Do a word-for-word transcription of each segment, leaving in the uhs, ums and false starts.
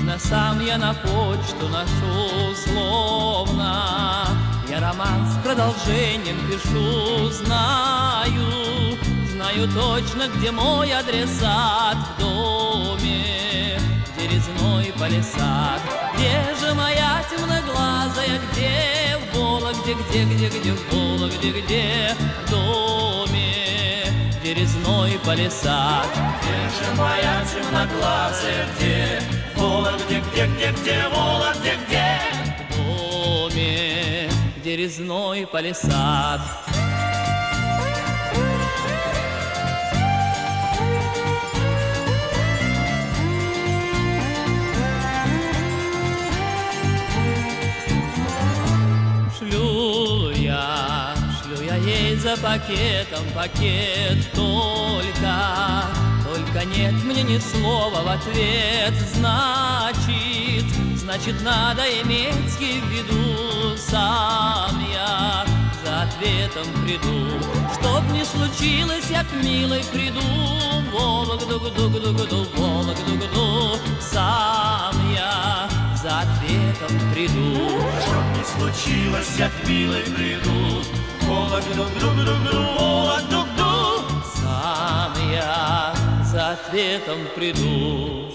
Словно сам я на почту ношу, словно я роман с продолжением пишу. Знаю, знаю точно, где мой адресат. В доме, где резной палисад. Где же моя темноглазая, где в Вологде, где, где, где в Вологде, где в доме, где резной палисад. Где же моя темноглазая, где в Вологде, где, где, где в Вологде, где в доме, где резной палисад. Шлю я, шлю я ей за пакетом пакет, только, только нет мне ни слова в ответ. Значит, значит, надо иметь в виду, сам я за ответом приду. Чтоб не случилось, я к милой приду, Вологду-гду-гду-гду, Вологду-гду, сам я за ответом приду. Чтоб не случилось, я к милой приду, Вологду-гду-гду-гду, Вологду-гду, сам я за ответом приду.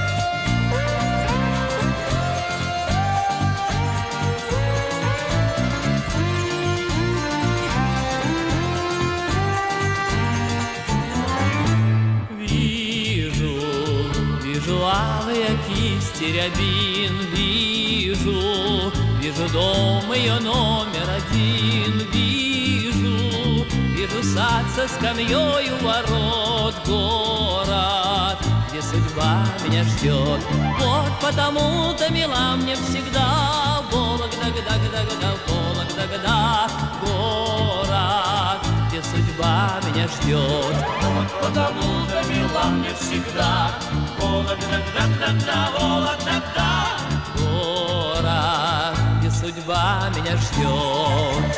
Вижу алые кисти рябин, вижу, вижу дом ее номер один, вижу, вижу сад со скамьей у ворот, город, где судьба меня ждет. Вот потому-то мила мне всегда Вологда-гда-гда-гда, Вологда-гда, город, где судьба меня ждет. Вот потому-то мила мне всегда Вологда-гда-гда, Вологда-гда, город, где судьба меня ждет.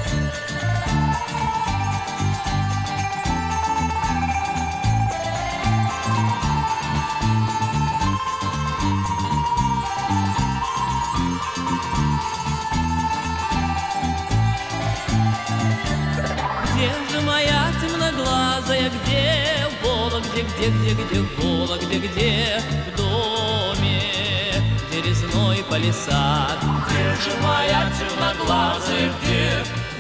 Где же моя темноглазая, где в Вологде, где, где, где в Вологде, где в доме, где резной палисад. Где же моя темноглазая, где